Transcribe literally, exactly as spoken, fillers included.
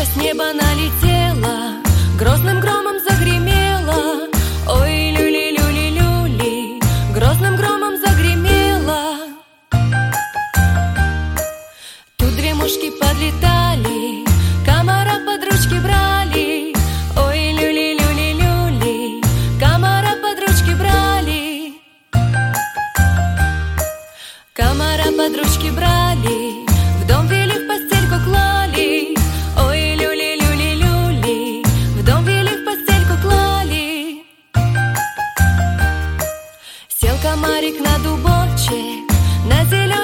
с неба налетела, грозным громом загремела. Ой, люли-люли-люли, грозным громом загремела. Тут две мушки подлетали, комара под ручки брали. Ой, люли-люли-люли, комара под ручки брали. Комара под ручки брали, в дом вели, в постельку клали. Ой, люли-люли-люли, в дом вели, в постельку клали. Сел комарик на дубочек, на зеленый